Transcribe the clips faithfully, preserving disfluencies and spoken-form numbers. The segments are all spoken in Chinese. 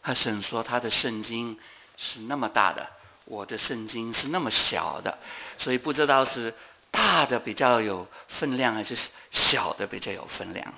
神说他的圣经是那么大的，我的圣经是那么小的，所以不知道是大的比较有分量，还是小的比较有分量。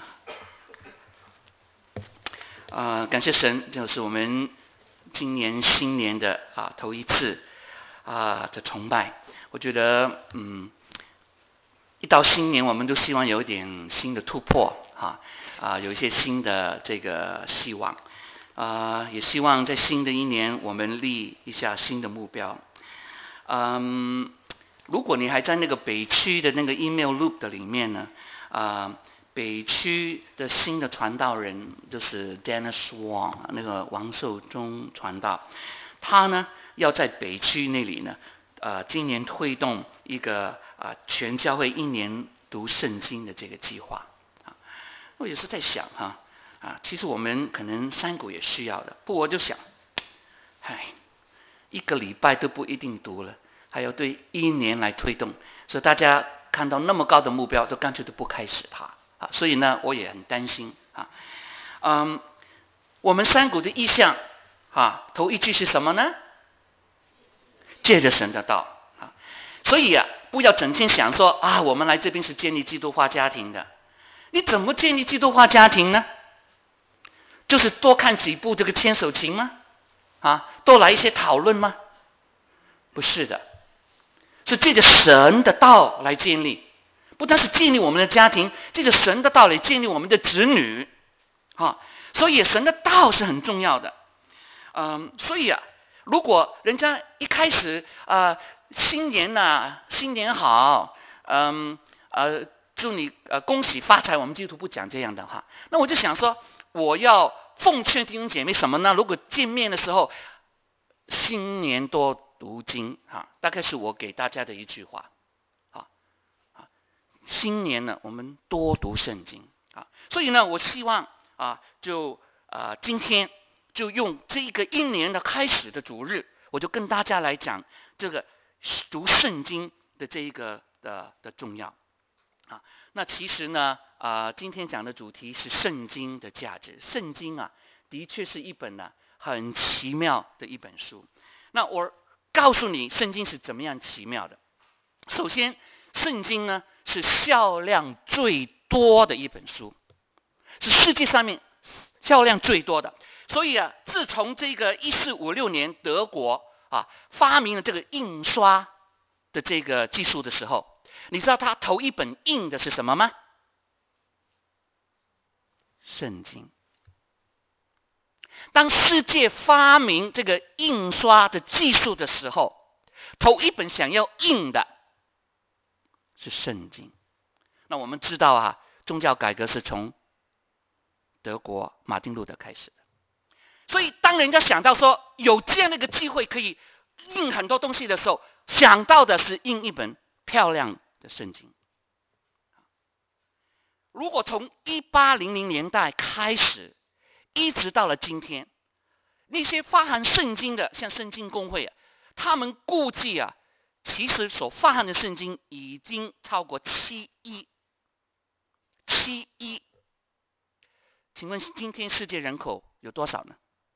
啊、呃，感谢神，就是我们今年新年的啊头一次啊的崇拜。我觉得，嗯，一到新年，我们都希望有一点新的突破，哈啊，有一些新的这个希望。啊，也希望在新的一年，我们立一下新的目标。嗯，如果你还在那个北区的那个 email loop 的里面呢，啊，北区的新的传道人就是 Dennis Wong 那个王寿忠传道，他呢要在北区那里呢，呃，今年推动一个啊全教会一年读圣经的这个计划。啊，我也是在想哈。啊，其实我们可能山谷也需要的，不过我就想，唉，一个礼拜都不一定读了，还要对一年来推动，所以大家看到那么高的目标，都干脆都不开始它啊。所以呢，我也很担心啊。嗯，我们山谷的意向啊，头一句是什么呢？借着神的道啊。所以啊，不要整天想说啊，我们来这边是建立基督化家庭的，你怎么建立基督化家庭呢？就是多看几部这个千手情吗？啊，多来一些讨论吗？不是的，是借着神的道来建立，不单是建立我们的家庭，借着神的道来建立我们的子女。啊，所以神的道是很重要的。嗯，所以啊，如果人家一开始啊、呃，新年呐、啊，新年好，嗯呃，祝你呃恭喜发财，我们基督徒不讲这样的话，那我就想说。我要奉劝弟兄姐妹什么呢？如果见面的时候，新年多读经啊，大概是我给大家的一句话啊啊，新年呢，我们多读圣经啊。所以呢，我希望啊，就啊，今天就用这一个一年的开始的主日，我就跟大家来讲这个读圣经的这一个的的重要啊。那其实呢。啊、呃，今天讲的主题是圣经的价值。圣经啊，的确是一本呢、啊、很奇妙的一本书。那我告诉你，圣经是怎么样奇妙的。首先，圣经呢是销量最多的一本书，是世界上面销量最多的。所以啊，自从这个一四五六年德国啊发明了这个印刷的这个技术的时候，你知道他头一本印的是什么吗？圣经。当世界发明这个印刷的技术的时候，头一本想要印的是圣经。那我们知道啊，宗教改革是从德国马丁路德开始的。所以当人家想到说有这样的一个机会可以印很多东西的时候，想到的是印一本漂亮的圣经。如果从一八零零年代开始，一直到了今天，那些发行圣经的，像圣经公会啊，他们估计啊，其实所发行的圣经已经超过七亿，七亿。请问今天世界人口有多少呢？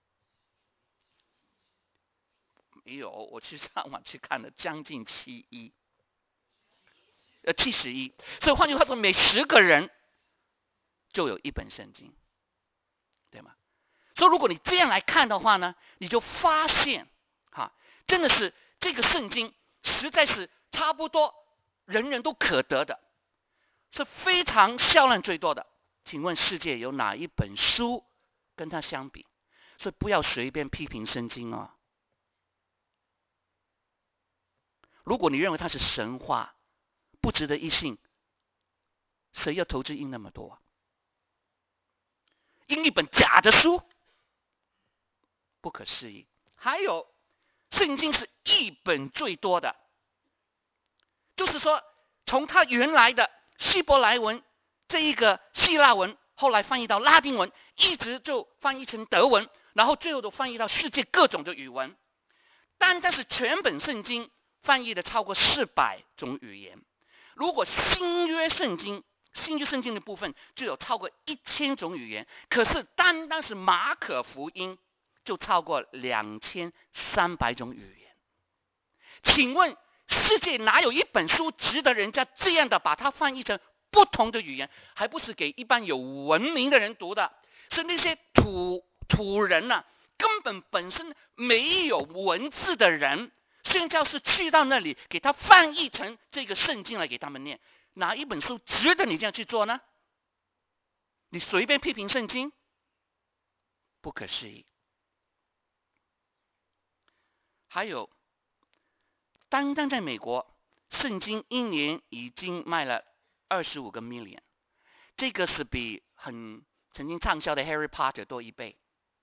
没有，我去上网去看了，将近七亿，呃，七十亿。所以换句话说，每十个人就有一本圣经，对吗？所以如果你这样来看的话呢，你就发现哈、啊，真的是这个圣经实在是差不多人人都可得的，是非常销量最多的。请问世界有哪一本书跟它相比？所以不要随便批评圣经哦。如果你认为它是神话，不值得一信，谁要投资印那么多啊？印一本假的书，不可思议。还有，圣经是译本最多的，就是说，从它原来的希伯来文这一个希腊文，后来翻译到拉丁文，一直就翻译成德文，然后最后都翻译到世界各种的语文。单单是全本圣经翻译的超过四百种语言。如果新约圣经，新约圣经的部分就有超过一千种语言。可是单单是马可福音就超过两千三百种语言。请问世界哪有一本书值得人家这样的把它翻译成不同的语言，还不是给一般有文明的人读的？是那些土土人啊，根本本身没有文字的人，宣教士去到那里给他翻译成这个圣经来给他们念。哪一本书值得你这样去做呢？你随便批评圣经，不可思议。还有，单单在美国，圣经一年已经卖了二十五个 million， 这个是比很曾经畅销的 Harry Potter 多一倍。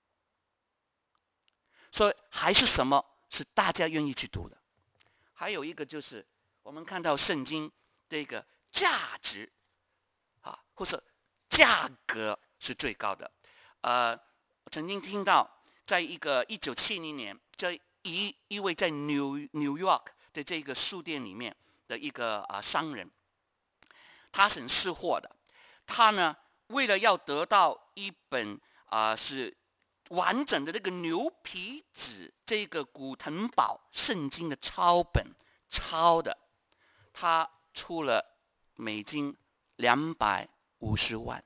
所以还是什么是大家愿意去读的？还有一个就是我们看到圣经这个价值啊，或者价格是最高的。呃，曾经听到在一个一九七零年，在一一位在 New New York 的这个书店里面的一个啊、呃、商人，他是识货的。他呢，为了要得到一本啊、呃、是完整的这个牛皮纸这个古腾堡圣经的抄本抄的，他出了美金两百五十万。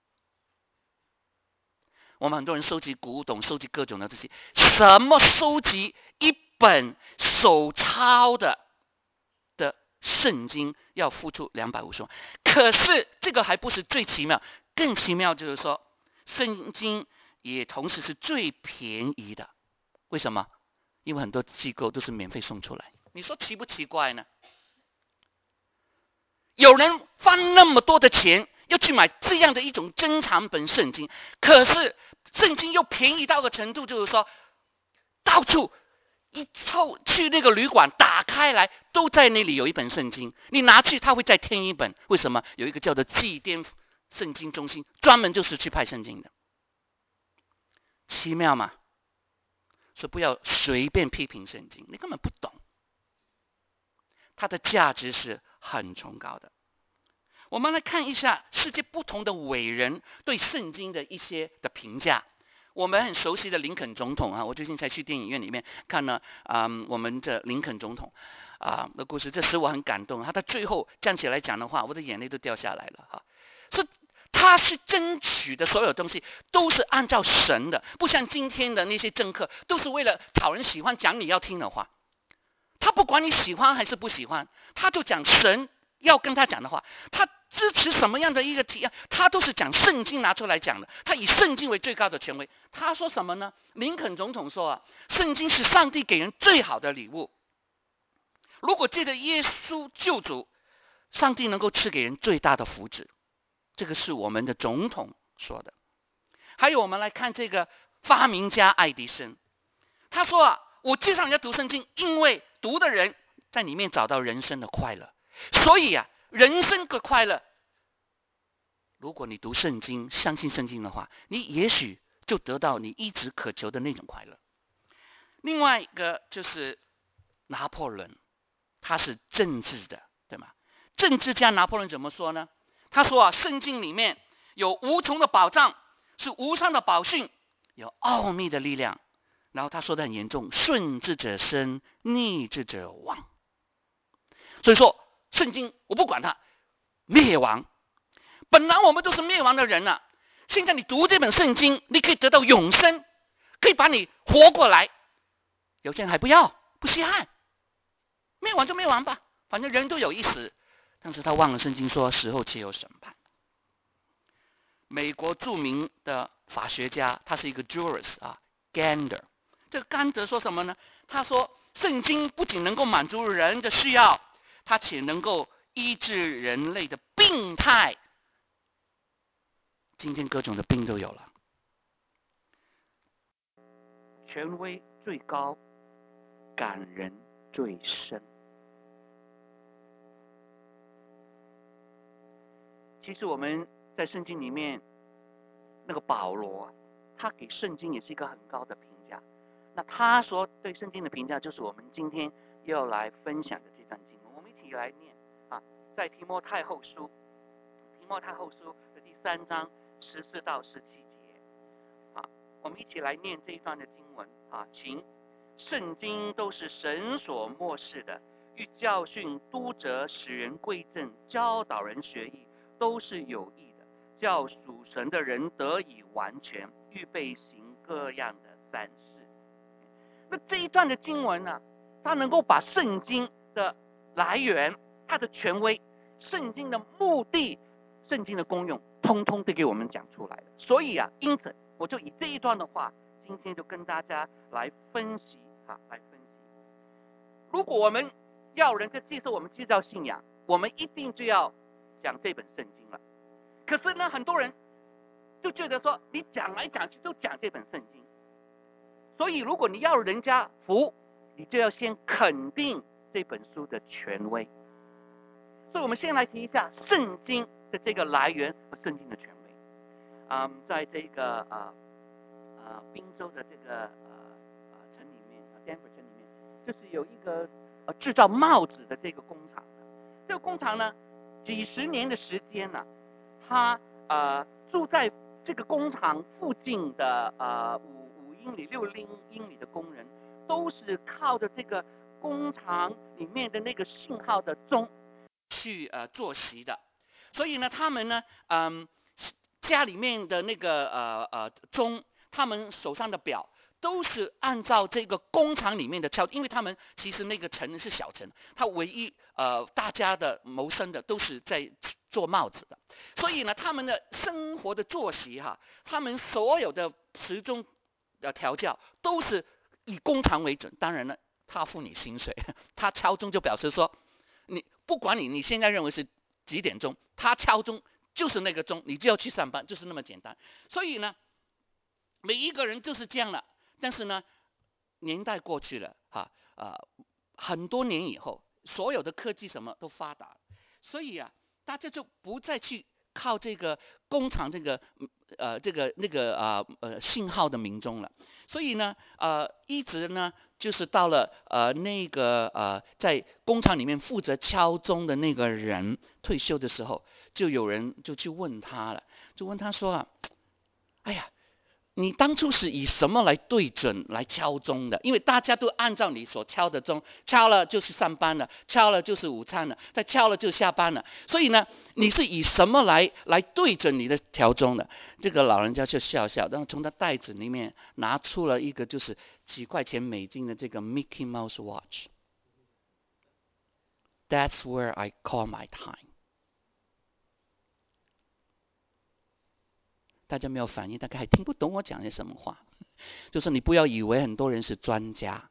我们很多人收集古董，收集各种的这些，什么收集一本手抄的的圣经要付出两百五十万？可是这个还不是最奇妙，更奇妙就是说，圣经也同时是最便宜的。为什么？因为很多机构都是免费送出来。你说奇不奇怪呢？有人花那么多的钱要去买这样的一种珍藏本圣经，可是圣经又便宜到个程度，就是说到处一凑去那个旅馆打开来都在那里有一本圣经，你拿去他会再添一本。为什么？有一个叫做祭奠圣经中心，专门就是去派圣经的。奇妙吗？所以不要随便批评圣经，你根本不懂，它的价值是很崇高的。我们来看一下世界不同的伟人对圣经的一些的评价。我们很熟悉的林肯总统啊，我最近才去电影院里面看了啊、嗯，我们的林肯总统啊的故事，这使我很感动。他在最后站起来讲的话，我的眼泪都掉下来了哈。所以他是争取的所有东西都是按照神的，不像今天的那些政客都是为了讨人喜欢，讲你要听的话。他不管你喜欢还是不喜欢，他就讲神要跟他讲的话。他支持什么样的一个提案，他都是讲圣经拿出来讲的，他以圣经为最高的权威。他说什么呢？林肯总统说啊，圣经是上帝给人最好的礼物。如果借着耶稣救主，上帝能够赐给人最大的福祉。这个是我们的总统说的。还有我们来看这个发明家爱迪生，他说啊，我介绍人家读圣经，因为读的人在里面找到人生的快乐。所以啊，人生的快乐，如果你读圣经，相信圣经的话，你也许就得到你一直渴求的那种快乐。另外一个就是拿破仑，他是政治的，对吗？政治家拿破仑怎么说呢？他说啊，圣经里面有无穷的宝藏，是无上的宝训，有奥秘的力量。然后他说的很严重，顺之者生，逆之者亡。所以说圣经我不管它灭亡，本来我们都是灭亡的人了、啊、现在你读这本圣经，你可以得到永生，可以把你活过来。有些人还不要，不稀罕，灭亡就灭亡吧，反正人都有一死。但是他忘了圣经说死后且有审判。美国著名的法学家，他是一个 jurist 啊 Gander。 这个甘德说什么呢？他说圣经不仅能够满足人的需要，它且能够医治人类的病态。今天各种的病都有了。权威最高，感人最深。其实我们在圣经里面，那个保罗，他给圣经也是一个很高的评价。那他说对圣经的评价，就是我们今天要来分享的这段经文。我们一起来念啊，在提摩太后书，提摩太后书的第三章十四到十七节啊。 我们一起来念这一段的经文啊，请。圣经都是神所默示的，欲教训、督责、使人归正、教导人学艺，都是有益的，叫属神的人得以完全，预备行各样的善事。那这一段的经文呢、啊，它能够把圣经的来源、它的权威、圣经的目的、圣经的功用，通通都给我们讲出来了。所以啊，因此我就以这一段的话，今天就跟大家来分析啊，来分析。如果我们要人家接受我们基督教信仰，我们一定就要讲这本圣经了。可是呢，很多人就觉得说，你讲来讲去都讲这本圣经，所以如果你要人家服，你就要先肯定这本书的权威。所以我们先来提一下圣经的这个来源和圣经的权威。嗯，在这个呃呃宾州的这个呃呃城里面，丹佛城里面，就是有一个呃制造帽子的这个工厂。这个工厂呢，几十年的时间呢、啊，他呃住在这个工厂附近的呃五五英里、六英英里的工人，都是靠着这个工厂里面的那个信号的钟去呃作息的。所以呢，他们呢，嗯、呃，家里面的那个呃呃钟，他们手上的表都是按照这个工厂里面的敲，因为他们其实那个城是小城，他唯一呃大家的谋生的都是在做帽子的，所以呢，他们的生活的作息哈，他们所有的时钟的调教都是以工厂为准。当然了，他付你薪水，他敲钟就表示说，你不管你你现在认为是几点钟，他敲钟就是那个钟，你就要去上班，就是那么简单。所以呢，每一个人就是这样了。但是呢，年代过去了哈，呃，很多年以后，所有的科技什么都发达，所以啊，大家就不再去靠这个工厂这个呃这个那个啊 呃, 呃信号的鸣钟了。所以呢，呃，一直呢就是到了呃那个呃在工厂里面负责敲钟的那个人退休的时候，就有人就去问他了，就问他说啊，哎呀，你当初是以什么来对准来敲钟的？因为大家都按照你所敲的钟，敲了就是上班了，敲了就是午餐了，再敲了就下班了。所以呢，你是以什么来来对准你的调钟的？这个老人家就笑笑，然后从他袋子里面拿出了一个就是几块钱美金的这个 Mickey Mouse Watch。That's where I call my time。大家没有反应，大概还听不懂我讲的什么话。就是你不要以为很多人是专家，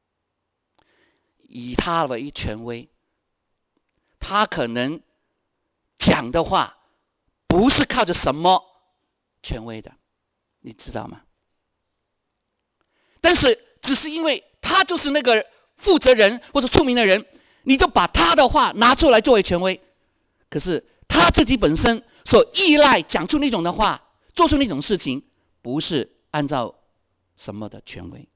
以他为权威，他可能讲的话不是靠着什么权威的，你知道吗？但是只是因为他就是那个负责人或者出名的人，你就把他的话拿出来作为权威。可是他自己本身所依赖讲出那种的话，做出那种事情，不是按照什么的权威。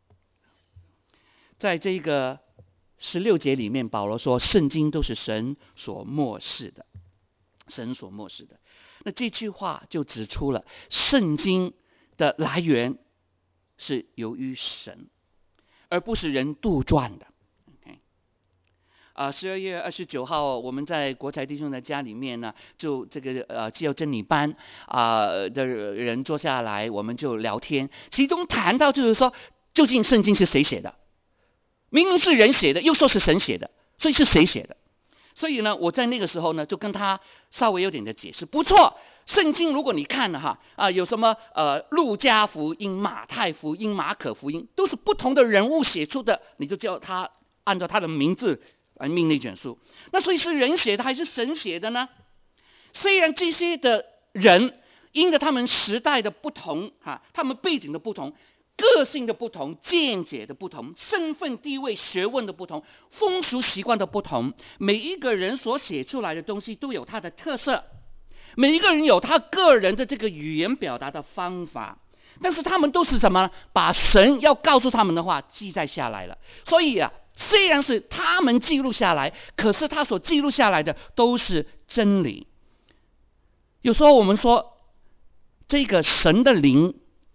在这个十六节里面，保罗说圣经都是神所默示的，神所默示的。那这句话就指出了圣经的来源是由于神，而不是人杜撰的。啊，十二月二十九号，我们在国财弟兄的家里面呢，就这个呃基要真理班啊、呃、的人坐下来，我们就聊天，其中谈到就是说，究竟圣经是谁写的？明明是人写的，又说是神写的，所以是谁写的？所以呢，我在那个时候呢，就跟他稍微有点的解释。不错，圣经如果你看了哈啊，有什么呃路加福音、马太福音、马可福音，都是不同的人物写出的，你就叫他按照他的名字来命那卷书。那所以是人写的还是神写的呢？虽然这些的人因着他们时代的不同哈，他们背景的不同，个性的不同，见解的不同，身份地位学问的不同，风俗习惯的不同，每一个人所写出来的东西都有他的特色，每一个人有他个人的这个语言表达的方法，但是他们都是什么？把神要告诉他们的话记载下来了。所以啊，虽然是他们记录下来，可是他所记录下来的都是真理。有时候我们说这个神的灵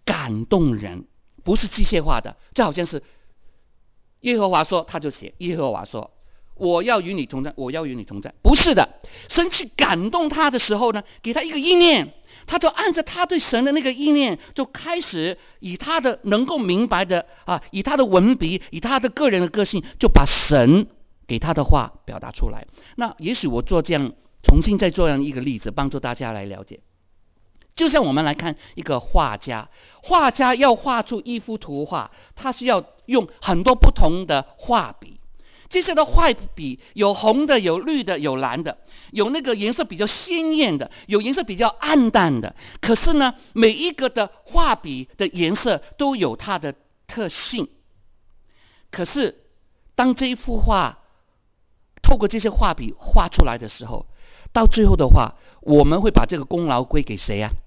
感动人，不是机械化的。这好像是耶和华说他就写，耶和华说我要与你同在，我要与你同在，不是的。神去感动他的时候呢，给他一个意念，他就按着他对神的那个意念，就开始以他的能够明白的啊，以他的文笔，以他的个人的个性，就把神给他的话表达出来。那也许我做这样，重新再做这样一个例子，帮助大家来了解。就像我们来看一个画家，画家要画出一幅图画，他是要用很多不同的画笔。这些的画笔有红的，有绿的，有蓝的，有那个颜色比较鲜艳的，有颜色比较暗淡的。可是呢，每一个的画笔的颜色都有它的特性。可是当这一幅画透过这些画笔画出来的时候，到最后的话，我们会把这个功劳归给谁呀、啊？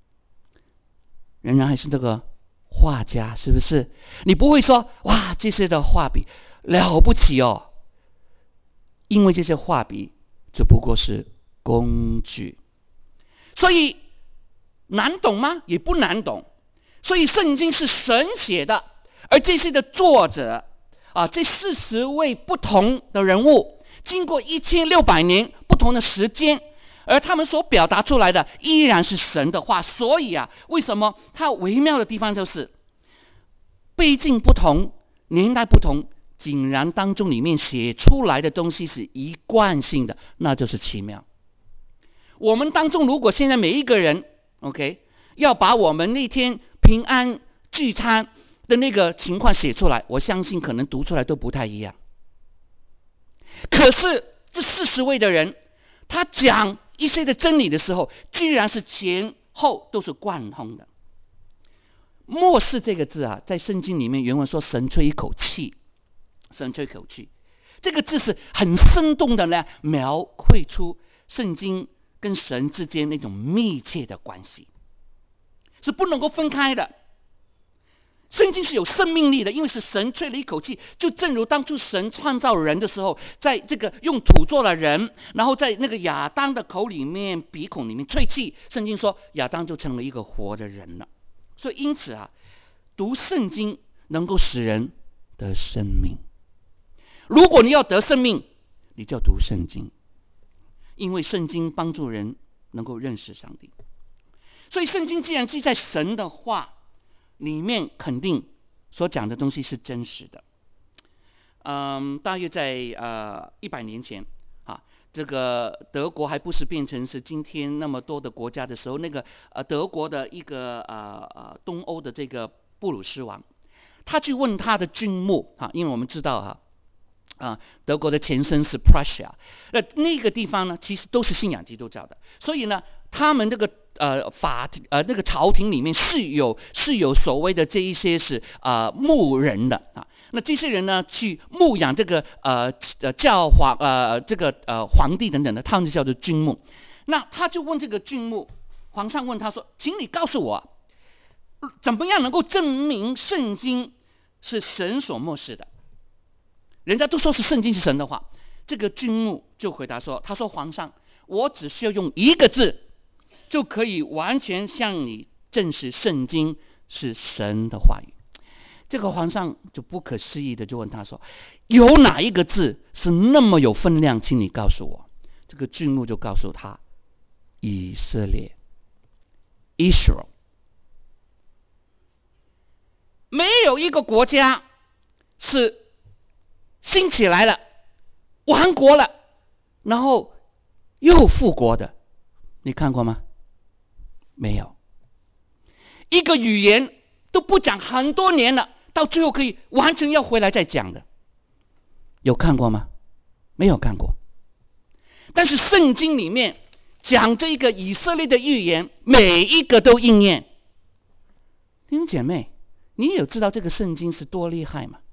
仍然还是这个画家，是不是？你不会说哇，这些的画笔了不起哦，因为这些画笔只不过是工具。所以难懂吗？也不难懂。所以圣经是神写的，而这些的作者啊，这四十位不同的人物，经过一千六百年不同的时间，而他们所表达出来的依然是神的话。所以啊，为什么它微妙的地方就是背景不同，年代不同，竟然当中里面写出来的东西是一贯性的，那就是奇妙。我们当中如果现在每一个人 OK 要把我们那天平安聚餐的那个情况写出来，我相信可能读出来都不太一样。可是这四十位的人，他讲一些的真理的时候，居然是前后都是贯通的。末世这个字啊，在圣经里面原文说神吹一口气，神吹一口气，这个字是很生动的呢，描绘出圣经跟神之间那种密切的关系，是不能够分开的。圣经是有生命力的，因为是神吹了一口气，就正如当初神创造人的时候，在这个用土做了人，然后在那个亚当的口里面鼻孔里面吹气，圣经说亚当就成了一个活的人了。所以因此啊，读圣经能够使人得生命。如果你要得生命，你就要读圣经，因为圣经帮助人能够认识上帝。所以圣经既然记在神的话里面，肯定所讲的东西是真实的。嗯，大约在呃一百年前啊，这个德国还不是变成是今天那么多的国家的时候，那个呃德国的一个呃呃东欧的这个布鲁斯王，他去问他的军牧啊，因为我们知道哈啊，德国的前身是 Prussia， 那那个地方呢，其实都是信仰基督教的，所以呢，他们这个呃法呃那个朝廷里面是有是有所谓的这一些是啊、呃、牧人的啊。那这些人呢，去牧养这个呃呃教皇呃这个呃皇帝等等的，他们就叫做军牧。那他就问这个军牧，皇上问他说：“请你告诉我，怎么样能够证明圣经是神所默示的？”人家都说是圣经是神的话，这个军牧就回答说：“他说皇上，我只需要用一个字，就可以完全向你证实圣经是神的话语。”这个皇上就不可思议的就问他说：“有哪一个字是那么有分量？请你告诉我。”这个军牧就告诉他：“以色列 Israel。” 没有一个国家是兴起来了，亡国了，然后又复国的，你看过吗？没有。一个语言都不讲很多年了，到最后可以完全要回来再讲的，有看过吗？没有看过。但是圣经里面讲这个以色列的预言，每一个都应验。弟兄姐妹，你有知道这个圣经是多厉害吗？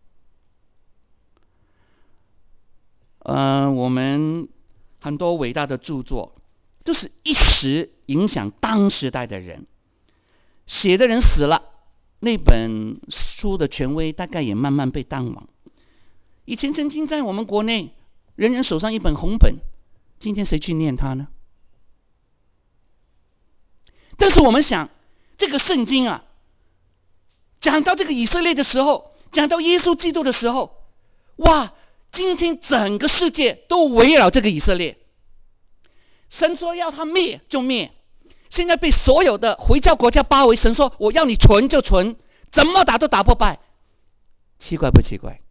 呃，我们很多伟大的著作都是一时影响当时代的人，写的人死了，那本书的权威大概也慢慢被淡忘。以前曾经在我们国内人人手上一本红本，今天谁去念它呢？但是我们想，这个圣经啊， 讲到这个以色列的时候，讲到耶稣基督的时候，哇，今天整个世界都围绕这个以色列。神说要他灭就灭，现在被所有的回教国家包围，神说我要你存就存，怎么打都打不败。奇怪不奇怪？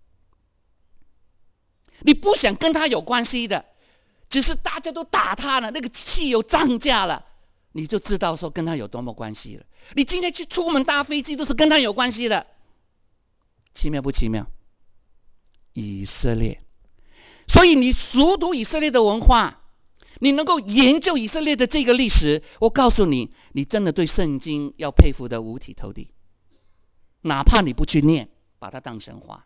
你不想跟他有关系的，只是大家都打他了，那个汽油涨价了，你就知道说跟他有多么关系了。你今天去出门搭飞机都是跟他有关系的，奇妙不奇妙？以色列，所以你熟读以色列的文化，你能够研究以色列的这个历史，我告诉你，你真的对圣经要佩服的五体投地，哪怕你不去念，把它当神话。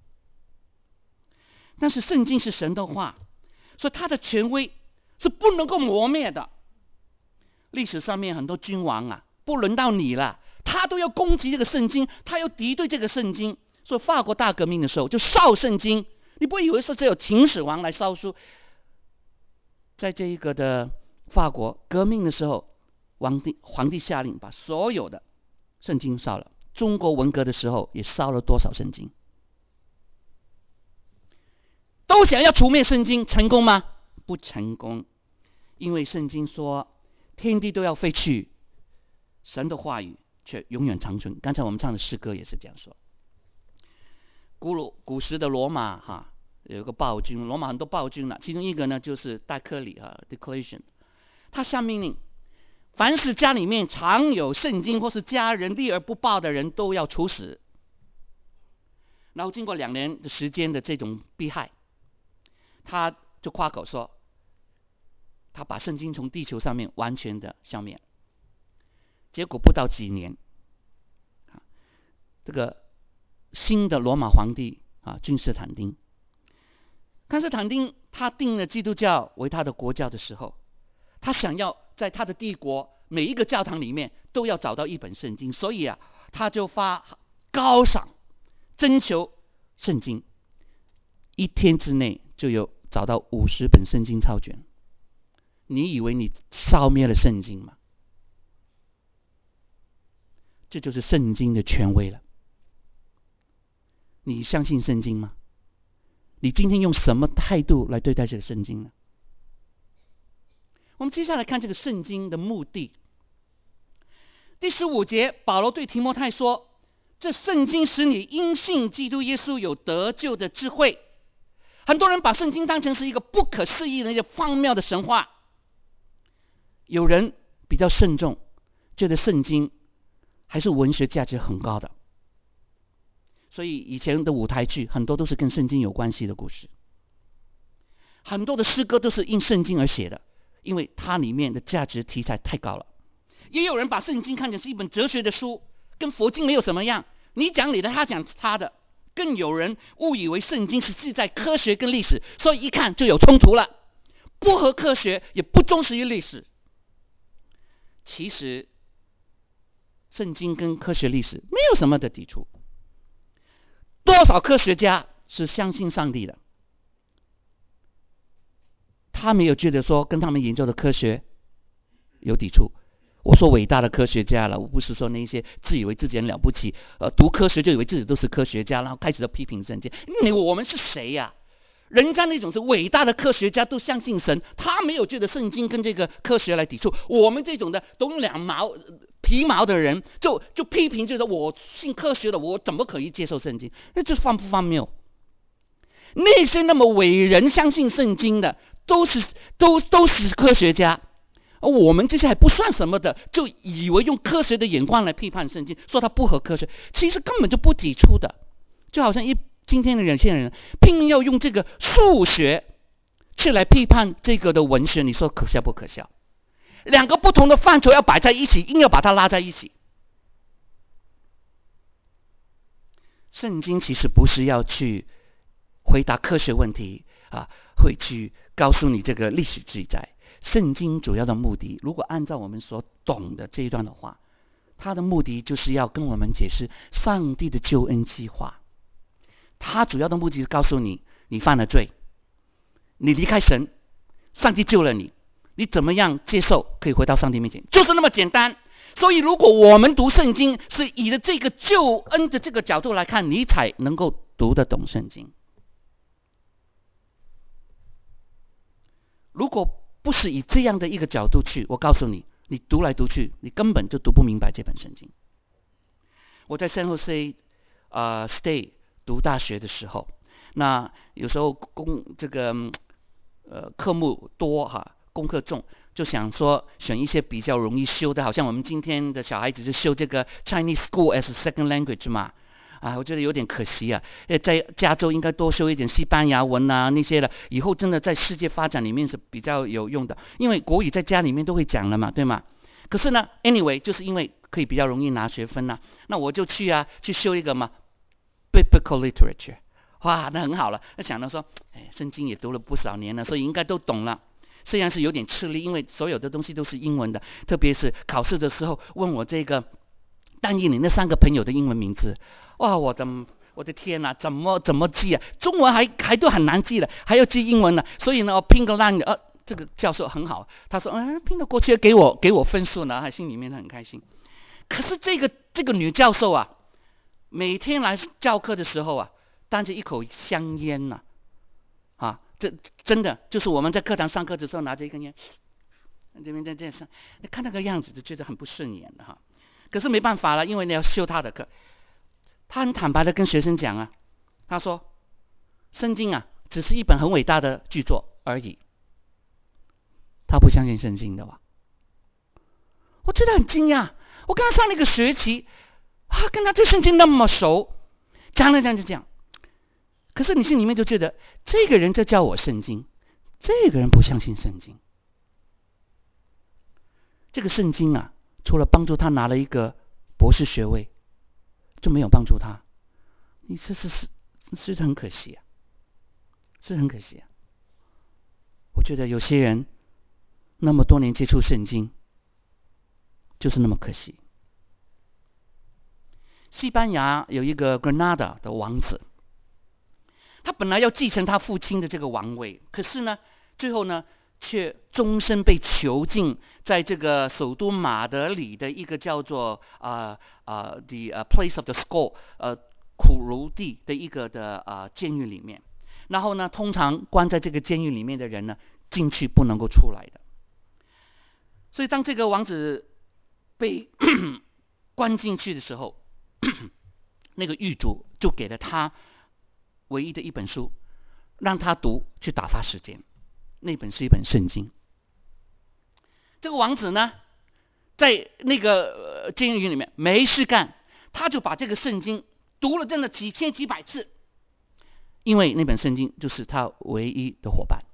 但是圣经是神的话，所以它的权威是不能够磨灭的。历史上面很多君王啊，不轮到你了，他都要攻击这个圣经，他要敌对这个圣经。所以法国大革命的时候就烧圣经，你不以为是只有秦始皇来烧书，在这一个的法国革命的时候，皇帝皇帝下令把所有的圣经烧了。中国文革的时候也烧了多少圣经？都想要除灭圣经，成功吗？不成功，因为圣经说天地都要废去，神的话语却永远长存。刚才我们唱的诗歌也是这样说。古罗古时的罗马哈有一个暴君，罗马很多暴君了，其中一个呢就是戴克里啊 Diocletian， 他下命令，凡是家里面常有圣经或是家人立而不报的人都要处死。然后经过两年的时间的这种迫害，他就夸口说他把圣经从地球上面完全的消灭。结果不到几年，这个新的罗马皇帝啊，君士坦丁，君士坦丁他定了基督教为他的国教的时候，他想要在他的帝国每一个教堂里面都要找到一本圣经，所以啊，他就发高赏征求圣经，一天之内就有找到五十本圣经抄卷。你以为你烧灭了圣经吗？这就是圣经的权威了。你相信圣经吗？你今天用什么态度来对待这个圣经呢？我们接下来看这个圣经的目的。第十五节，保罗对提摩太说，这圣经使你因信基督耶稣有得救的智慧。很多人把圣经当成是一个不可思议的一个荒谬的神话，有人比较慎重，觉得圣经还是文学价值很高的，所以以前的舞台剧很多都是跟圣经有关系的故事，很多的诗歌都是因圣经而写的，因为它里面的价值题材太高了。也有人把圣经看成是一本哲学的书，跟佛经没有什么样，你讲你的，他讲他的。更有人误以为圣经是记载科学跟历史，所以一看就有冲突了，不合科学也不忠实于历史。其实圣经跟科学历史没有什么的抵触，多少科学家是相信上帝的，他没有觉得说跟他们研究的科学有抵触。我说伟大的科学家了，我不是说那些自以为自己很了不起，呃，读科学就以为自己都是科学家，然后开始要批评圣经。你我们是谁呀、啊？人家那种是伟大的科学家都相信神，他没有觉得圣经跟这个科学来抵触。我们这种的懂两毛皮毛的人，就就批评，觉得我信科学的，我怎么可以接受圣经？那这荒不荒谬？那些那么伟人相信圣经的，都是都都是科学家。而我们这些还不算什么的，就以为用科学的眼光来批判圣经，说它不合科学，其实根本就不抵触的。就好像一今天的有些人拼命要用这个数学去来批判这个的文学，你说可笑不可笑？两个不同的范畴要摆在一起，硬要把它拉在一起。圣经其实不是要去回答科学问题啊，会去告诉你这个历史记载。圣经主要的目的，如果按照我们所懂的这一段的话，它的目的就是要跟我们解释上帝的救恩计划。它主要的目的是告诉你，你犯了罪，你离开神，上帝救了你，你怎么样接受可以回到上帝面前，就是那么简单。 所以如果我们读圣经是以的这个救恩的这个角度来看，你才能够读得懂圣经。如果不是以这样的一个角度去，我告诉你，你读来读去，你根本就读不明白这本圣经。我在San Jose呃 State 读大学的时候，那有时候功这个呃科目多哈，功课重，就想说选一些比较容易修的，好像我们今天的小孩子是修这个 Chinese School as a Second Language 嘛。啊，我觉得有点可惜啊！在加州应该多修一点西班牙文啊那些的，以后真的在世界发展里面是比较有用的。因为国语在家里面都会讲了嘛，对吗？可是呢 ，anyway， 就是因为可以比较容易拿学分啊，那我就去啊，去修一个嘛 ，Biblical Literature， 哇，那很好了。那想到说，哎，圣经也读了不少年了，所以应该都懂了。虽然是有点吃力，因为所有的东西都是英文的，特别是考试的时候问我这个但以理那三个朋友的英文名字。哇，我的我的天哪，怎么怎么记啊？中文还还都很难记了，还要记英文呢。所以呢，拼个烂，呃，这个教授很好，他说，嗯，拼得过去，给我给我分数呢，他心里面很开心。可是这个这个女教授啊，每天来教课的时候啊，端着一口香烟呐、啊，啊，这真的就是我们在课堂上课的时候拿着一根烟，这边在这上，你看那个样子就觉得很不顺眼的哈。可是没办法了，因为你要修他的课。他很坦白的跟学生讲啊，他说圣经啊只是一本很伟大的巨作而已，他不相信圣经的吧。我觉得很惊讶，我跟他上了一个学期啊，跟他对圣经那么熟，讲了讲就讲，可是你心里面就觉得这个人在教我圣经，这个人不相信圣经。这个圣经啊除了帮助他拿了一个博士学位就没有帮助他，你这是是是很可惜啊，是很可惜啊。我觉得有些人那么多年接触圣经，就是那么可惜。西班牙有一个 Granada 的王子，他本来要继承他父亲的这个王位，可是呢，最后呢，却终身被囚禁在这个首都马德里的一个叫做啊啊、呃呃、the、uh, place of the skull 呃苦如地的一个的啊、呃、监狱里面。然后呢，通常关在这个监狱里面的人呢，进去不能够出来的。所以当这个王子被关进去的时候，那个狱主就给了他唯一的一本书，让他读去打发时间。那本是一本圣经。这个王子呢，在那个、呃、监狱里面没事干，他就把这个圣经读了真的几千几百次，因为那本圣经就是他唯一的伙伴。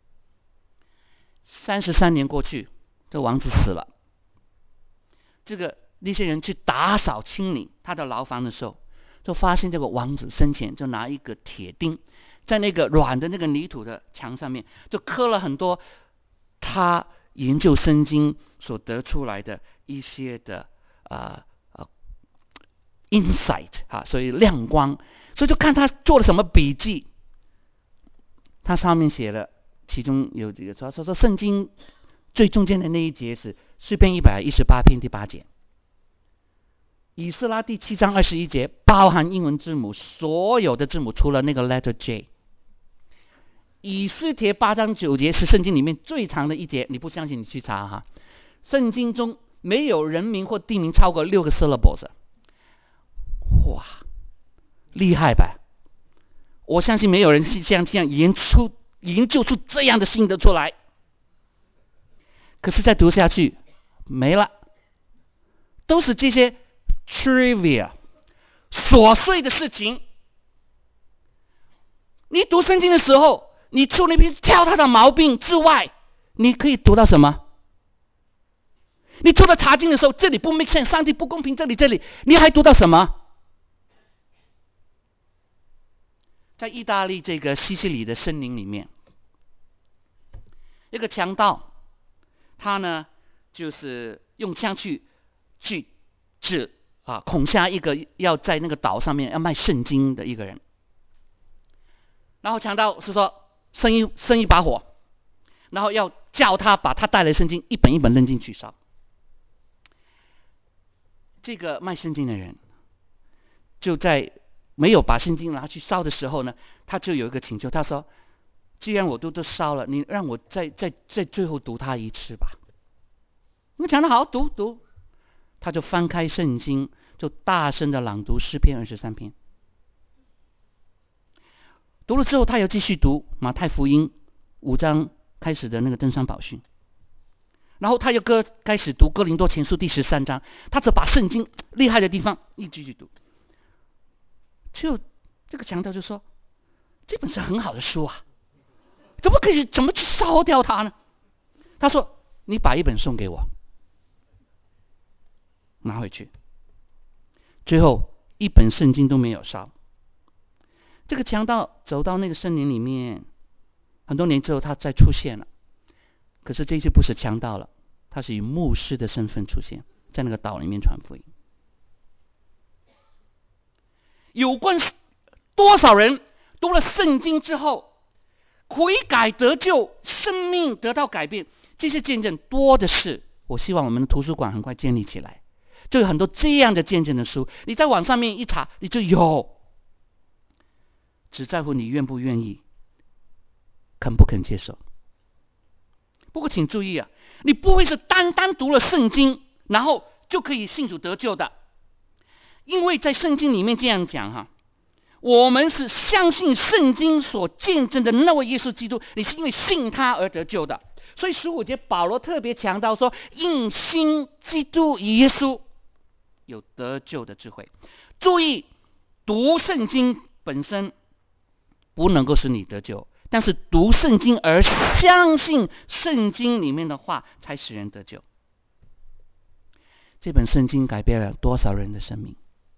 三十三年过去，这王子死了。这个那些人去打扫清理他的牢房的时候，就发现这个王子生前就拿一个铁钉，在那个软的那个泥土的墙上面，就刻了很多他研究圣经所得出来的一些的啊啊、呃、insight 啊，所以亮光，所以就看他做了什么笔记。他上面写了，其中有几个说说说圣经最中间的那一节是诗篇一百一十八篇第八节。以斯拉第七章二十一节包含英文字母，所有的字母除了那个 letter J。以斯帖八章九节是圣经里面最长的一节，你不相信你去查哈。圣经中没有人名或地名超过六个 syllables。哇，厉害吧？我相信没有人像这样研出研究出这样的心得出来。可是再读下去没了，都是这些 trivia 琐碎的事情。你读圣经的时候，你除了挑他的毛病之外，你可以读到什么？你除了查经的时候，这里不 make sense， 上帝不公平，这里这里，你还读到什么？在意大利这个西西里的森林里面，一个强盗，他呢就是用枪去去指啊恐吓一个要在那个岛上面要卖圣经的一个人。然后强盗是说生一生一把火，然后要叫他把他带来的圣经一本一本扔进去烧。 这个卖圣经的人就在没有把圣经拿去烧的时候呢，他就有一个请求，他说既然我都都烧了，你让我再再再最后读他一次吧。那讲得好，读读，他就翻开圣经，就大声的朗读诗篇二十三篇。读了之后，他又继续读马太福音五章开始的那个登山宝训，然后他又哥开始读哥林多前书第十三章，他只把圣经厉害的地方一句句读。就这个强调就说，这本是很好的书啊，怎么可以怎么去烧掉它呢？他说你把一本送给我，拿回去。最后一本圣经都没有烧。这个强盗走到那个森林里面，很多年之后他再出现了，可是这次不是强盗了，他是以牧师的身份出现，在那个岛里面传福音。有关多少人读了圣经之后悔改得救，生命得到改变，这些见证多的是。我希望我们的图书馆很快建立起来，就有很多这样的见证的书，你在网上面一查你就有，只在乎你愿不愿意，肯不肯接受。不过请注意啊，你不会是单单读了圣经然后就可以信主得救的，因为在圣经里面这样讲哈，我们是相信圣经所见证的那位耶稣基督，你是因为信他而得救的。所以十五节保罗特别强调说，因信基督耶稣有得救的智慧。注意，读圣经本身不能够使你得救，但是读圣经而相信圣经里面的话才使人得救。这本圣经改变了多少人的生命？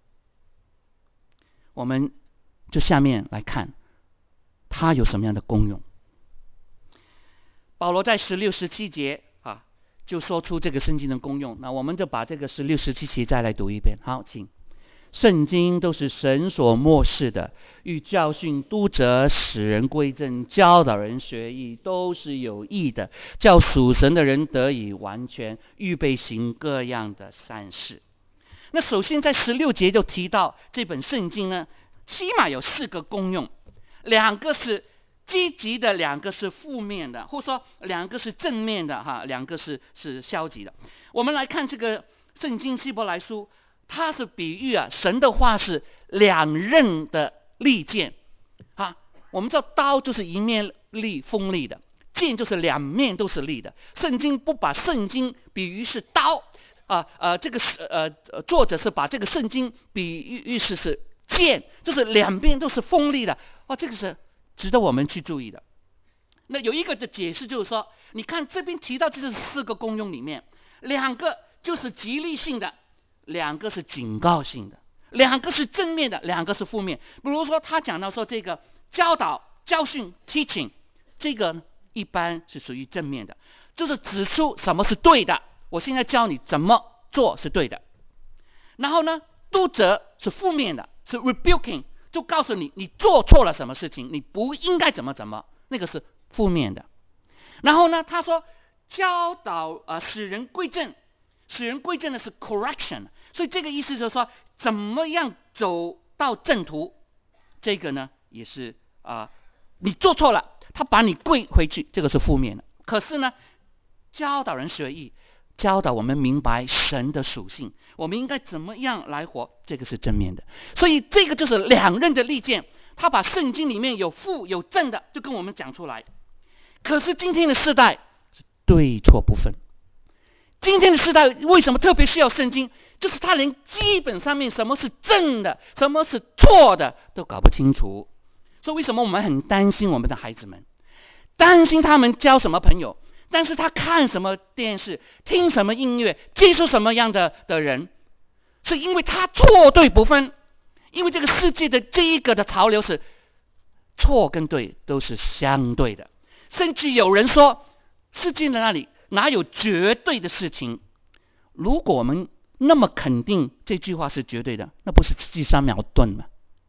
我们就下面来看它有什么样的功用。保罗在十六、十七节啊，就说出这个圣经的功用。那我们就把这个十六、十七节再来读一遍。好，请。圣经都是神所默示的，与教训、督责、使人归正、教导人学义，都是有益的，叫属神的人得以完全，预备行各样的善事。那首先在十六节就提到这本圣经呢，起码有四个功用，两个是积极的，两个是负面的，或者说两个是正面的哈，两个是是消极的。我们来看这个圣经希伯来书，它是比喻啊，神的话是两刃的利剑啊。我们知道刀就是一面利锋利的，剑就是两面都是利的。圣经不把圣经比喻是刀啊，呃，这个是呃作者是把这个圣经比喻是是剑，就是两边都是锋利的哦，这个是值得我们去注意的。那有一个的解释就是说，你看这边提到这是四个功用里面，两个就是激励性的，两个是警告性的，两个是正面的，两个是负面。比如说他讲到说这个教导、教训 teaching， 这个一般是属于正面的，就是指出什么是对的，我现在教你怎么做是对的。然后呢，督责是负面的，是 rebuking， 就告诉你你做错了什么事情，你不应该怎么怎么，那个是负面的。然后呢，他说教导呃使人归正，使人归正的是 correction， 所以这个意思就是说怎么样走到正途，这个呢也是啊、呃，你做错了，他把你归回去，这个是负面的。可是呢，教导人学义，教导我们明白神的属性，我们应该怎么样来活，这个是正面的。所以这个就是两刃的利剑，他把圣经里面有负有正的就跟我们讲出来。可是今天的世代是对错不分，今天的世代为什么特别需要圣经？就是他连基本上面什么是正的，什么是错的都搞不清楚。所以为什么我们很担心我们的孩子们，担心他们交什么朋友，但是他看什么电视，听什么音乐，接触什么样的的人，是因为他错对不分。因为这个世界的这一个的潮流是错跟对都是相对的，甚至有人说世界的那里哪有绝对的事情。如果我们那么肯定这句话是绝对的，那不是自相矛盾吗？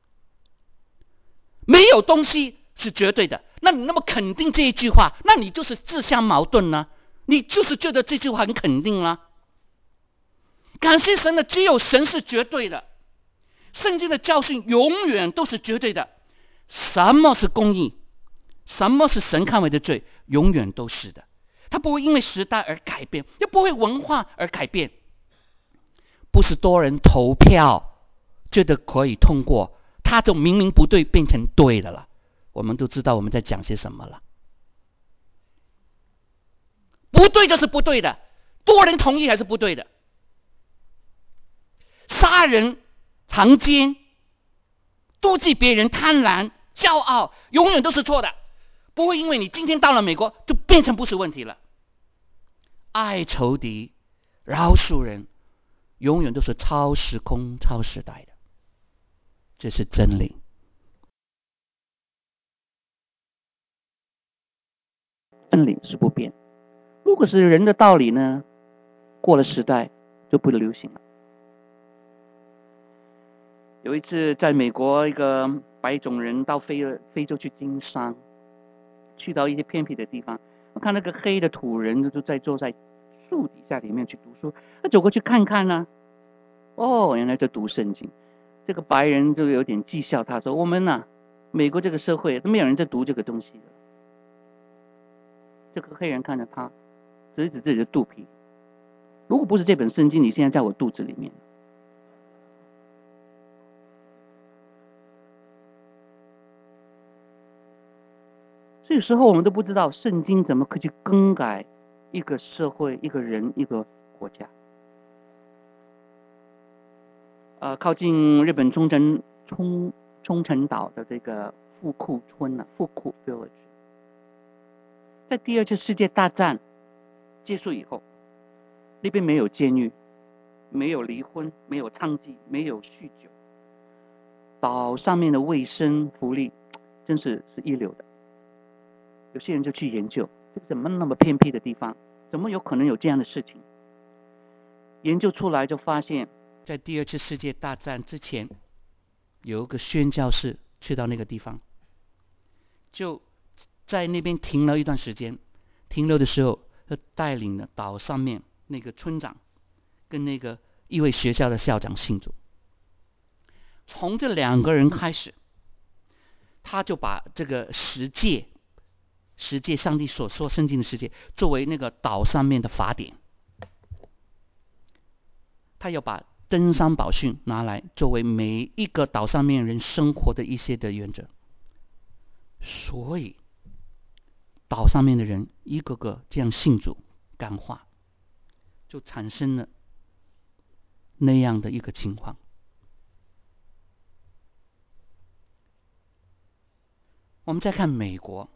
没有东西是绝对的，那你那么肯定这一句话，那你就是自相矛盾呢、啊？你就是觉得这句话很肯定啦、啊。 感谢神的，只有神是绝对的，圣经的教训永远都是绝对的。什么是公义，什么是神看为的罪，永远都是的。它不会因为时代而改变，又不会文化而改变。不是多人投票觉得可以通过，它就明明不对变成对的了。我们都知道我们在讲些什么了。不对就是不对的，多人同意还是不对的。杀人、强奸、妒忌别人、贪婪、骄傲，永远都是错的。不会因为你今天到了美国就变成不是问题了。爱仇敌、饶恕人，永远都是超时空、超时代的，这是真理。真理是不变。如果是人的道理呢，过了时代就不流行了。有一次在美国，一个白种人到非非洲去经商，去到一些偏僻的地方，我看那个黑的土人就在坐在树底下里面去读书，他走过去看看呢、啊，哦，原来在读圣经。这个白人就有点讥笑他说：“我们呐、啊，美国这个社会都没有人在读这个东西的。”这个黑人看着他，指指自己的肚皮，如果不是这本圣经，你现在在我肚子里面。这个时候我们都不知道圣经怎么可以去更改一个社会、一个人、一个国家。呃，靠近日本冲绳冲冲绳岛的这个富库村啊，富库 village， 在第二次世界大战结束以后，那边没有监狱，没有离婚，没有娼妓，没有酗酒，岛上面的卫生福利真是是一流的。有些人就去研究，这怎么那么偏僻的地方，怎么有可能有这样的事情？研究出来就发现，在第二次世界大战之前，有一个宣教士去到那个地方，就在那边停了一段时间。停留的时候，他带领了岛上面那个村长跟那个一位学校的校长信主。从这两个人开始，他就把这个十诫。十诫，上帝所说圣经的十诫，作为那个岛上面的法典，他要把登山宝训拿来作为每一个岛上面人生活的一些的原则。所以岛上面的人一个个这样信主感化，就产生了那样的一个情况。我们再看美国，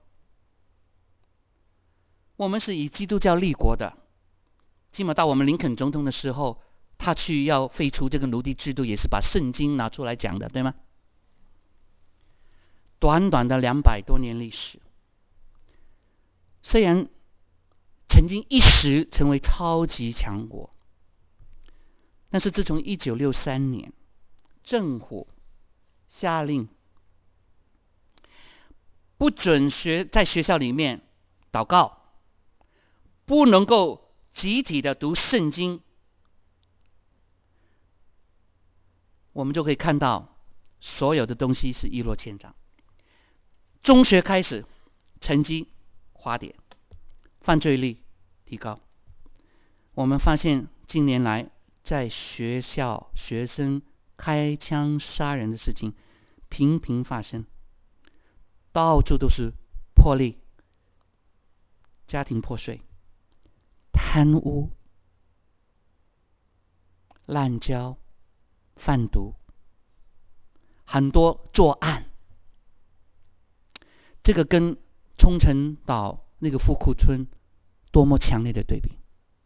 我们是以基督教立国的，起码到我们林肯总统的时候，他去要废除这个奴隶制度，也是把圣经拿出来讲的，对吗？短短的两百多年历史，虽然曾经一时成为超级强国，但是自从一九六三年政府下令不准学在学校里面祷告，不能够集体的读圣经，我们就可以看到所有的东西是一落千丈。中学开始，成绩滑跌，犯罪率提高。我们发现近年来在学校学生开枪杀人的事情频频发生，到处都是破例、家庭破碎、贪污、滥交、贩毒，很多作案。这个跟冲绳岛那个富库村多么强烈的对比！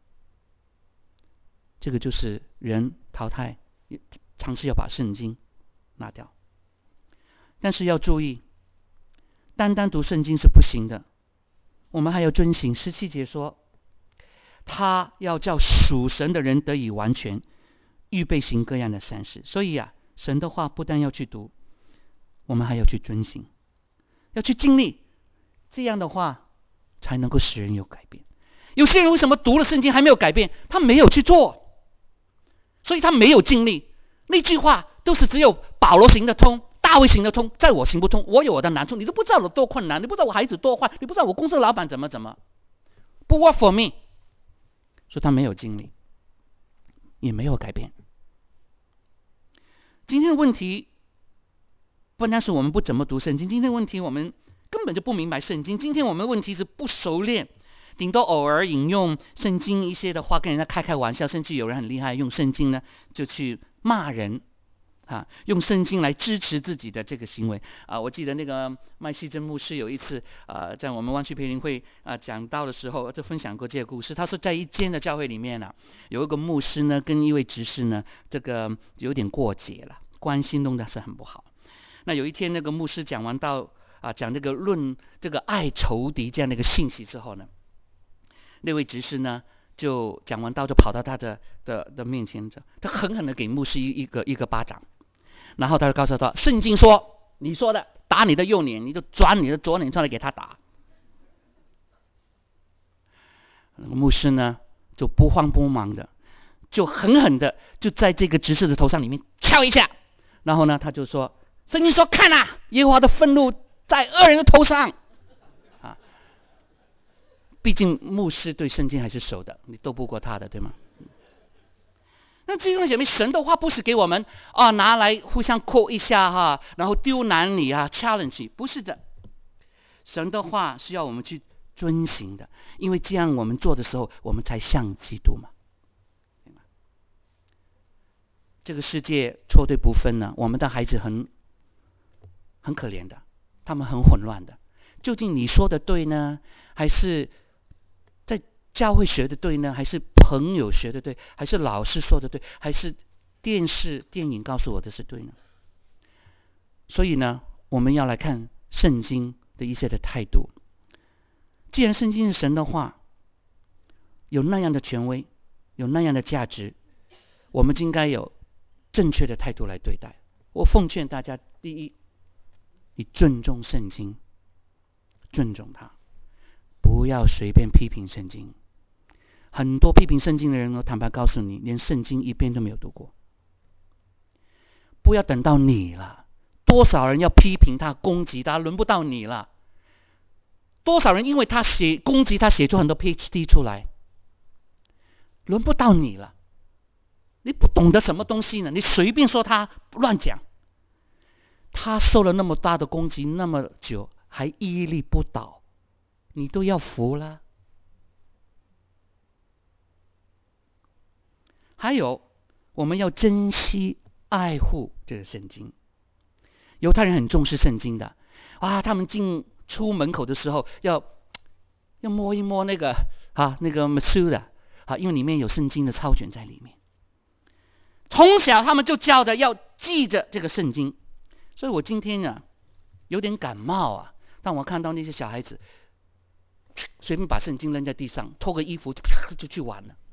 这个就是人淘汰，尝试要把圣经拿掉。但是要注意，单单读圣经是不行的，我们还要遵行十七节说，他要叫属神的人得以完全，预备行各样的善事。所以啊，神的话不但要去读，我们还要去遵行，要去经历，这样的话才能够使人有改变。有些人为什么读了圣经还没有改变？他没有去做。 所以他没有经历。那句话都是只有保罗行得通，大卫行得通，在我行不通。我有我的难处，你都不知道我多困难，你不知道我孩子多坏，你不知道我公司老板怎么怎么不 work for me。 所以他没有经历，也没有改变。今天的问题不单是我们不怎么读圣经，今天的问题我们根本就不明白圣经。今天我们的问题是不熟练，顶多偶尔引用圣经一些的话跟人家开开玩笑，甚至有人很厉害，用圣经呢就去骂人啊，用圣经来支持自己的这个行为啊。我记得那个麦希真牧师有一次啊，在我们湾区培灵会啊讲到的时候，就分享过这个故事。他说，在一间的教会里面啊，有一个牧师呢跟一位执事呢，这个有点过节了，关系弄得是很不好。那有一天，那个牧师讲完到啊讲这个论这个爱仇敌这样的一个信息之后呢，那位执事呢就讲完道就跑到他的的的面前，他狠狠的给牧师一一个一个巴掌。然后他就告诉他，圣经说你说的打你的右脸，你就转你的左脸出来给他打。牧师呢就不慌不忙的，就狠狠的就在这个执事的头上里面敲一下。然后呢他就说，圣经说看啊，耶和华的愤怒在恶人的头上啊。毕竟牧师对圣经还是熟的，你斗不过他的，对吗？那弟兄姐妹，神的话不是给我们啊拿来互相扣一下哈，然后丢难你啊 challenge， 不是的。神的话是要我们去遵行的，因为这样我们做的时候，我们才像基督嘛。这个世界错对不分呢，我们的孩子很很可怜的，他们很混乱的。究竟你说的对呢，还是在教会学的对呢，还是朋友学的对，还是老师说的对，还是电视电影告诉我的是对呢？所以呢，我们要来看圣经的一些的态度。既然圣经是神的话，有那样的权威，有那样的价值，我们应该有正确的态度来对待。我奉劝大家，第一，你尊重圣经，尊重它，不要随便批评圣经。很多批评圣经的人，我坦白告诉你，连圣经一遍都没有读过。不要等到你了，多少人要批评他、攻击他，轮不到你了。多少人因为他写攻击他，写出很多 P H D 出来，轮不到你了。你不懂得什么东西呢？你随便说他乱讲，他受了那么大的攻击那么久，还屹立不倒，你都要服了。还有，我们要珍惜爱护这个圣经。犹太人很重视圣经的啊，他们进出门口的时候要要摸一摸那个啊那个 Masuda 啊，因为里面有圣经的抄卷在里面。从小他们就教的要记着这个圣经，所以我今天啊有点感冒啊，当我看到那些小孩子随便把圣经扔在地上，脱个衣服就就去玩了。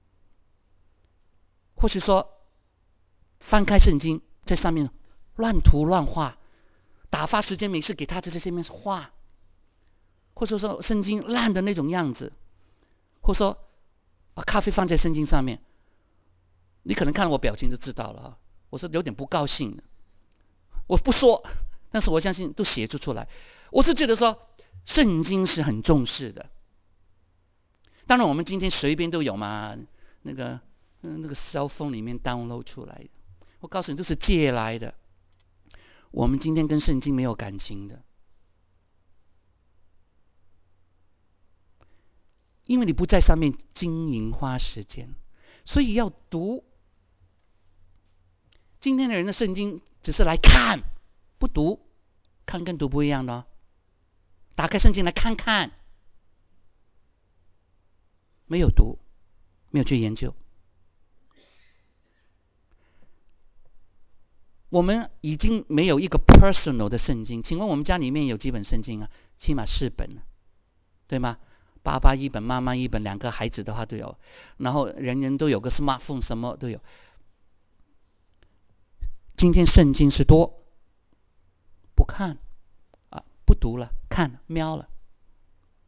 或是说翻开圣经，在上面乱涂乱画，打发时间没事给他在这上面画，或者说圣经烂的那种样子，或者说把咖啡放在圣经上面，你可能看我表情就知道了啊，我是有点不高兴的。我不说，但是我相信都写出出来。我是觉得说圣经是很重视的。当然我们今天随便都有嘛，那个嗯，那个 cell phone 里面 download 出来的，我告诉你都是借来的。我们今天跟圣经没有感情的，因为你不在上面经营花时间，所以要读。今天的人的圣经只是来看，不读，看跟读不一样的哦。打开圣经来看看，没有读，没有去研究。我们已经没有一个 personal 的圣经，请问我们家里面有几本圣经啊？起码四本，对吗？爸爸一本，妈妈一本，两个孩子的话都有，然后人人都有个 smartphone， 什么都有。今天圣经是多，不看啊，不读了，看了瞄了，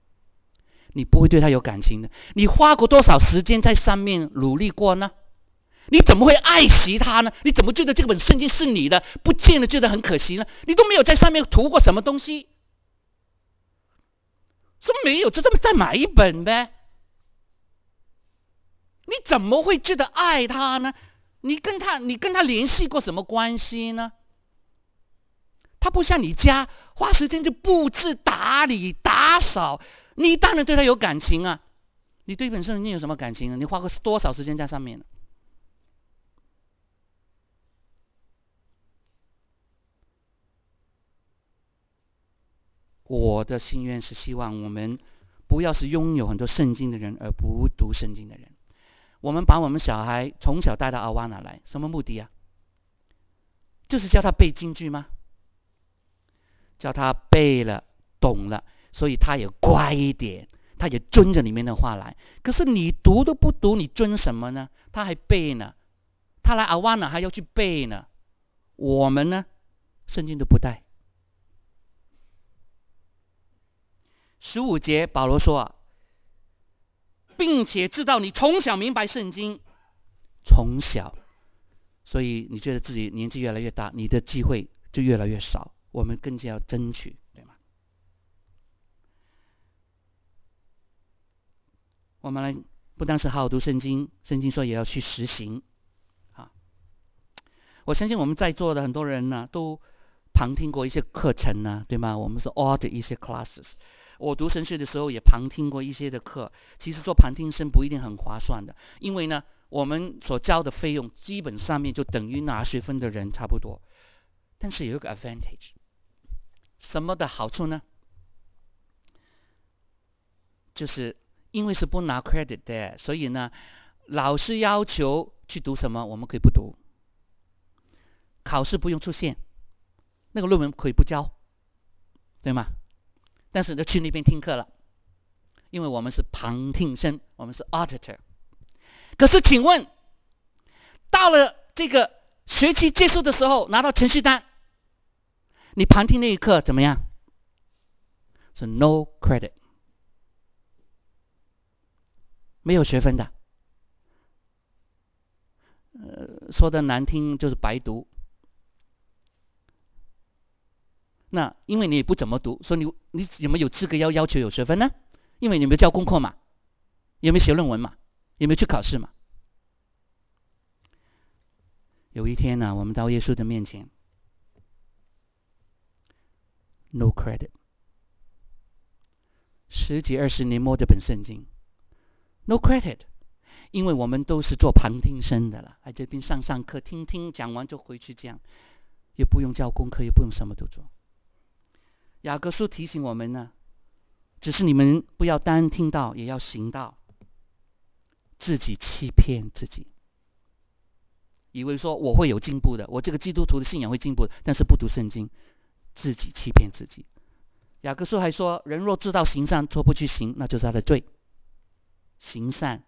你不会对他有感情的。你花过多少时间在上面努力过呢？ 你怎么会爱惜它呢？你怎么觉得这本圣经是你的，不见得觉得很可惜呢？你都没有在上面涂过什么东西，说没有就这么再买一本呗。你怎么会觉得爱他呢？你跟他你跟他联系过什么关系呢？他不像你家花时间就布置打理打扫，你当然对他有感情啊。你对一本圣经有什么感情呢？你花过多少时间在上面呢？我的心愿是希望我们不要是拥有很多圣经的人而不读圣经的人。我们把我们小孩从小带到阿瓦那来，什么目的啊？就是教他背京剧吗？教他背了懂了，所以他也乖一点，他也遵着里面的话来。可是你读都不读，你遵什么呢？他还背呢，他来阿瓦那还要去背呢。我们呢，圣经都不带。十五节保罗说啊，并且知道你从小明白圣经，从小，所以你觉得自己年纪越来越大，你的机会就越来越少，我们更加要争取，对吗？我们来不单是好好读圣经，圣经说也要去实行啊。我相信我们在座的很多人呢，都旁听过一些课程呢，对吗？我们是 order 一些 classes。我读神学的时候也旁听过一些的课，其实做旁听生不一定很划算的，因为呢，我们所交的费用基本上面就等于拿学分的人差不多。但是有一个 advantage， 什么的好处呢？就是因为是不拿 credit 的，所以呢，老师要求去读什么，我们可以不读，考试不用出现，那个论文可以不交，对吗？但是就去那边听课了，因为我们是旁听生，我们是 auditor。 可是请问到了这个学期结束的时候，拿到程序单，你旁听那一课怎么样？是 no credit， 没有学分的。呃，说的难听就是白读。那因为你也不怎么读，所以你你有没有资格要要求有学分呢？因为你没有交功课嘛，有没有写论文嘛，有没有去考试嘛？有一天呢，我们到耶稣的面前 ，no credit， 十几二十年摸这本圣经 ，no credit， 因为我们都是做旁听生的了，在这边上上课，听听讲完就回去，这样也不用交功课，也不用什么都做。雅各书提醒我们呢，只是你们不要单听到，也要行道，自己欺骗自己，以为说我会有进步的，我这个基督徒的信仰会进步的，但是不读圣经，自己欺骗自己。雅各书还说，人若知道行善却不去行，那就是他的罪。行善，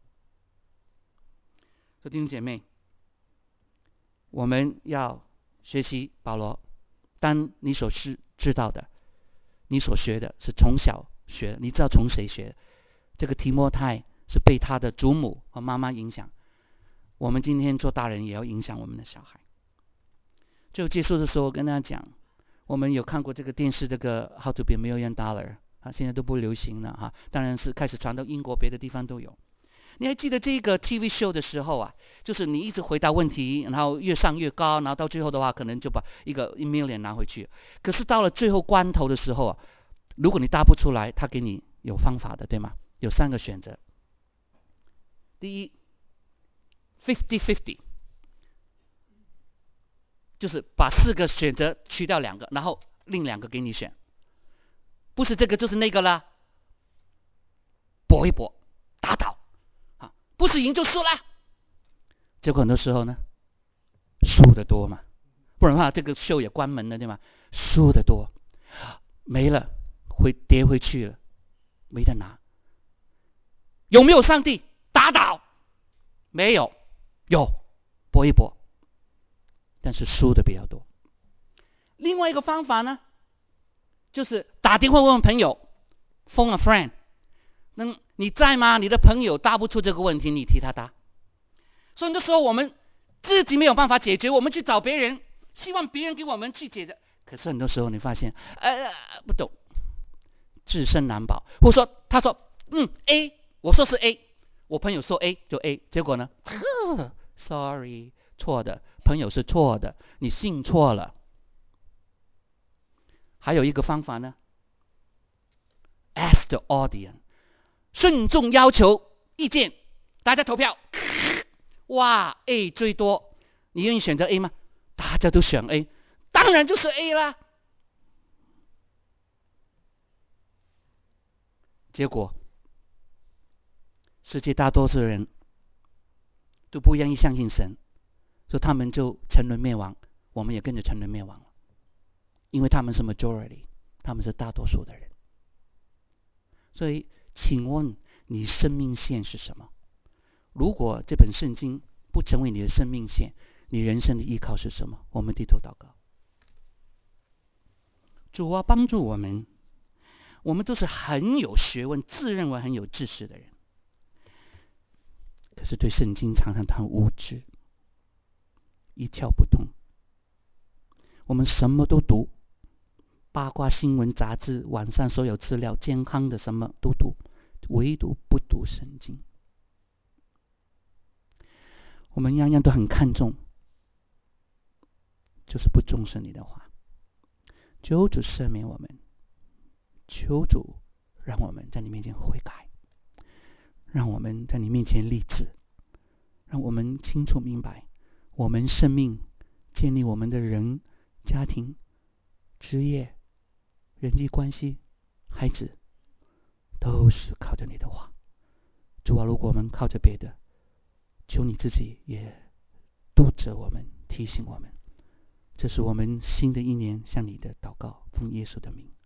所以弟兄姐妹，我们要学习保罗，当你所知知道的，你所学的是从小学，你知道从谁学的？这个提摩太是被他的祖母和妈妈影响。我们今天做大人也要影响我们的小孩。最后结束的时候跟大家讲，我们有看过这个电视这个 How to be a Million Dollar 啊，现在都不流行了哈，当然是开始传到英国，别的地方都有。你还记得这个 T V show 的时候啊，就是你一直回答问题，然后越上越高，然后到最后的话，可能就把一个一 million 拿回去。可是到了最后关头的时候啊，如果你答不出来，他给你有方法的，对吗？有三个选择。第一 fifty fifty， 就是把四个选择去掉两个，然后另两个给你选，不是这个就是那个啦，搏一搏，打倒。不是赢就输了，结果很多时候呢，输的多嘛，不然的话这个秀也关门了，对吗？输的多，没了，回跌回去了，没得拿。有没有上帝？打倒，没有，有，搏一搏，但是输的比较多。另外一个方法呢，就是打电话问朋友 ，phone a friend。那你在吗？你的朋友答不出这个问题，你替他答。 所以很多时候我们自己没有办法解决，我们去找别人，希望别人给我们去解决。可是很多时候你发现，呃，不懂，自身难保。或者说，他说，嗯 A， 我说是 A， 我朋友说 A 就 A， 结果呢，sorry， 错的，朋友是错的，你信错了。还有一个方法呢 ，ask the audience， 顺众要求意见，大家投票，哇 A 最多，你愿意选择 A 吗？大家都选 A， 当然就是 A 啦。结果世界大多数人都不愿意相信神，所以他们就沉沦灭亡，我们也跟着沉沦灭亡了，因为他们是 majority， 他们是大多数的人。所以请问你生命线是什么？如果这本圣经不成为你的生命线，你人生的依靠是什么？我们低头祷告。主啊，帮助我们，我们都是很有学问，自认为很有知识的人，可是对圣经常常很无知，一窍不通。我们什么都读，八卦新闻杂志，网上所有资料，健康的什么都读，唯独不读圣经。我们样样都很看重，就是不重视你的话。求主赦免我们，求主让我们在你面前悔改，让我们在你面前立志，让我们清楚明白，我们生命建立我们的人、家庭、职业、人际关系、孩子，都是靠着你的话。主啊，如果我们靠着别的，求你自己也督责我们，提醒我们。这是我们新的一年向你的祷告，奉耶稣的名。